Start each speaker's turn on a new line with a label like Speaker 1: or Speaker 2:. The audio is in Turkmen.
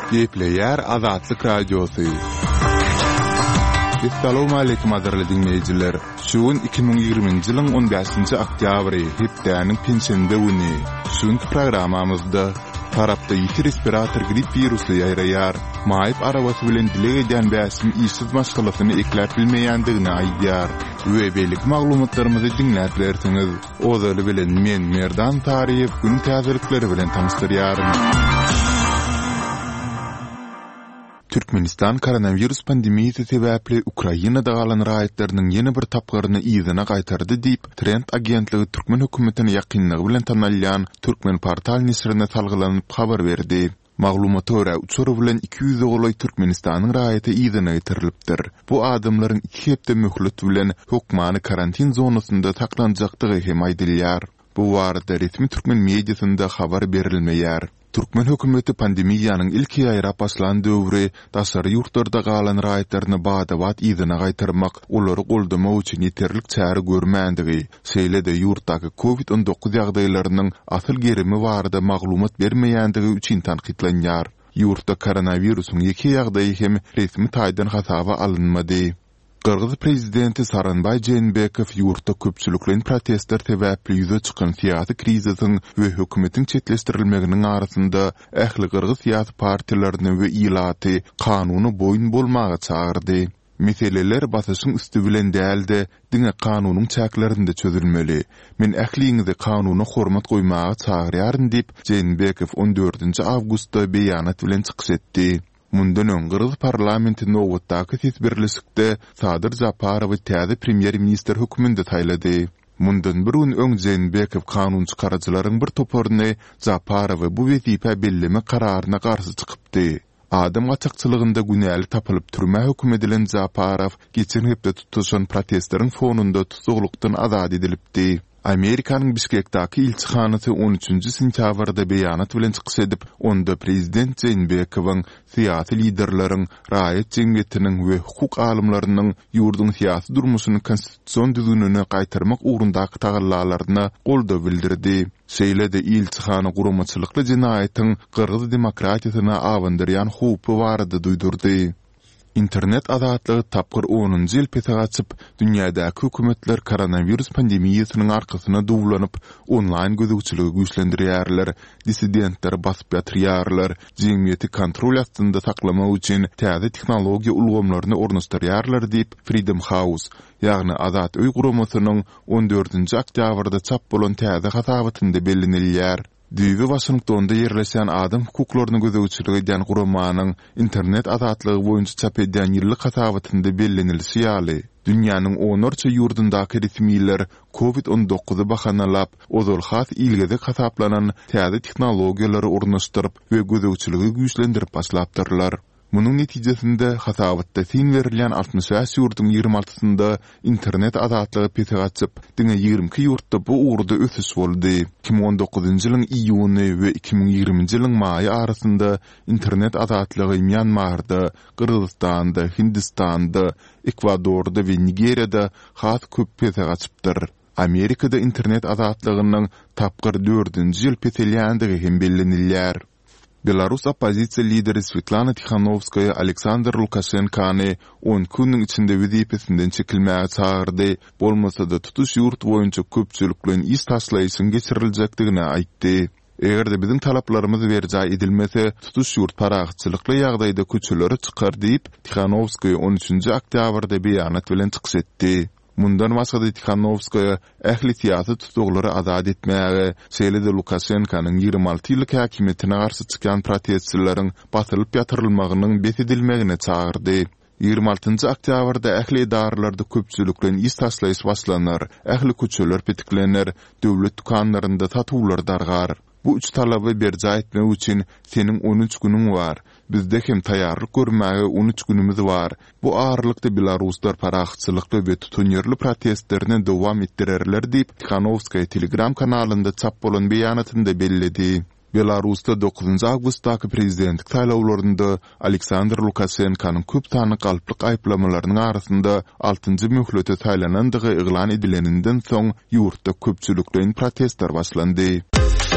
Speaker 1: Gepleyer Azatlyk Radiosu. Assalamu alaykum azarly dinleyijiler. Şuun 2020-nji ýylyň 15-nji oktýabry hepdäniň pensiýende güni. Şuňky programamyzda tarapda ýiti respirator grip wirusy ýaýraýar. Maýyp arabasy bilen dile edýän bäsim işsiz maşgalasyny ekläp bilmeýändigini aýdýar. We beýlik maglumatlarymyzy dinläp bersiňiz. Ozaly bilen men Merdan Taryýew gün täzelikleri bilen tanışdyrýarym. Türkmenistan koronavirus pandemiyasi sebäpli Ukrainada galan raýatlarynyň ýene bir tapgaryny ýygyna gaýtardy diýip Trend agentligi Türkmen hökümetine ýakynlygy bilen tanalýan Türkmen portal nisrine salgylanyp habar berdi. Maglumata görä uçur bilen 200 ogly Türkmenistanyň raýaty ýygyna getirilipdir. Bu adamlaryň 2 hepde möhlet bilen hökmany karantin zonasynda saklanjakdygy hem aýdylýar. Bu barada resmi Türkmen mediasynda habar berilmeýär. Türkmen hökümeti pandemiýanyň ilk ýaýra başlan döwri daşary ýurtlarda galan raýatlaryny bada-bad ýygyna gaýtarmak, olary goldamak üçin ýeterlik çäre görmänligi, şeýle-de ýurtdaky COVID-19 ýagdaýlarynyň asyl gerimi barada maglumat bermeýändigi üçin tanqidlenýär. Ýurtda koronawirusyň ýeki ýagdaýy hem resmi taýdan hasaba alynmady. Qırgız prezidenti Saranbay Jeenbekow ýurtda köpçüliklen protestler sebäpli ýüze çykan syýasy kriziň we hökümetin çetleşdirilmeginiň arasynda ähli qırgız syýasy partiýalaryny we ýylaty kanuny boýun bolmaga çağırdy. Meseleler basyşyň üstü bilen däldi, diňe kanunyň çäklerinde çözülmeli. Men ähliňizi kanuny hormat goýmaga çağırýaryn diýip Jeenbekow 14 awgustda beýanat bilen çykyş etdi. Mundan öň Qırgız parlamenti nowatdaky tesbirlisikde Sadyr Japarowy täze premier minister höküminde taýlady. Mundan bir gün öň Jeenbekow kanun çykarjylaryň bir toparyny Japarowy bu wezipe belleme kararyna garşy çykypdy. Adam açykçylygynda günäli tapylyp türme höküm edilen Japarow geçen hepde tutuşan protestleriň fonunda tutuklukdan azad edilipdi. Amerikanyň Bişkekdäki ilçihanasy 13-nji sentýabrda beýanat bilen çykyş edip, onda prezident Jeenbekowyň syýasy liderleriň, raýat jemgyýetiniň we hukuk alymlarynyň ýurdun syýasy durmuşyny konstitusiýon düzgününe gaýtarmak ugrundaky tagallalaryna golda bildirdi. Şeýle-de ilçihana guramaçylykly jinaýatyň Qırgız demokratiýasyna awandyrýan hupy barada duýdurdy. İnternet azatlygy tapgır 10-njy ýyl petagaçyp, dünýädäki hökümetler koronavirus pandemiýasynyň arkasyna dowlanyp, onlaýn gözegçiligi güýçlendirýärler, dissidentler basyp ýatyrýarlar, jemgyýeti kontrol astynda saklamak üçin täze tehnologiýa ulgamlaryny ornaşdyrýarlar diýip Freedom House, ýagny Azat öý guramasynyň 14-nji oktýabrda çap bolan täze hasabatynda bellenilýär. Düýbi Washingtonda ýerleşen adam hukuklaryny gözegçiligi edýän guramanyň internet azatlygy boýunça çap edýän ýyllyk hasabatynda bellenilýär ýaly. Dünýäniň 14 ýurdundaky resmiler COVID-19 bahanalap, ozal has ilgede hasaplanan täze tehnologiýalary ornaşdyryp we gözegçiligi güýçlendirip başlapdyrlar. Munyň netijesinde hasabatda sin berilýän 65 ýurdun 26-synda internet azatlygy petagaçyp, diňe 22 ýurtda bu ugrda ösüş boldy. 2019-njy ýylyň iýuny we 2020-nji ýylyň maýy arasynda internet azatlygy Myanmarda, Qırgızstanda, Hindistanda, Ekwadorda we Nigeriýada has köp petagaçypdyr. Amerikada internet azatlygynyň tapgır 4-nji ýyl petelýändigi hem bellenilýär. Belarus opozisiýa lideri Svetlana Tikhanovskaya Aleksandr Lukashenkany 10 günniň içinde wezipesinden çekilmäge çağırdy, bolmasa-da tutuş ýurt boýunça köpçüliklen iş taşlaýysyň geçiriljekdigini aýtdy. Egerde biziň talaplarymyz berjä edilmese, tutuş ýurt paragçylykly ýagdaýda köçelere çykar diýip Tikhanovskaya 13-nji oktýabrda beýanat bilen çykyş etdi. Mundan başga Tikhanovskaya ähli syýasy tutuklary azad etmäge, şeýle-de Lukashenkanyň 26 ýyllyk häkimetine garşy çykan protestçilerin basylyp ýatyrylmagynyň besedilmegine çağırdy. 26-njy oktýabrda ähli idaralarda köpçüliklen iş taşlaýyş başlanar, ähli köçeler petiklenler, döwlet dukanlarynda satywlar dargar. Bu üç talaby berjä etmek üçin seniň 13 günüň bar. Bizde hem taýýarlyk görmäge 13 günimiz bar. Bu ağırlykda Belaruslar paragçylykly we tutunýarly protestlerini dowam etdirerler diýip Tikhanovskaya Telegram kanalynda çap bolan beýanatynda belledi. Belarusda 9 awgustdaky prezidentlik taýlawlarynda Aleksandr Lukashenkanyň köp sany galplyk aýplamalarynyň arasynda 6-njy möhlete taýlanandygy eglan edileninden soň ýurtda köpçüliklen protestler başlandy.